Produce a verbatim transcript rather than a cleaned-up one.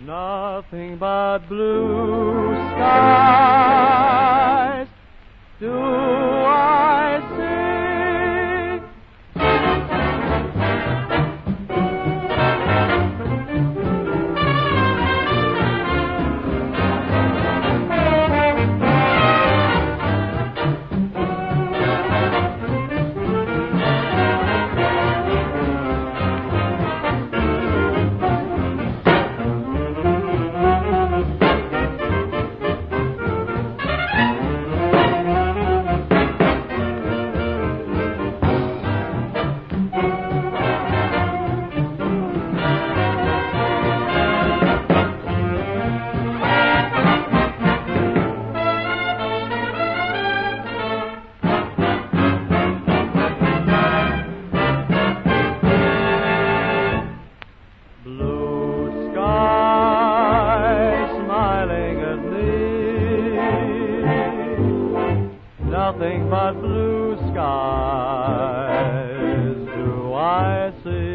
Nothing but blue skies do I see. Blue sky smiling at me, nothing but blue skies do I see.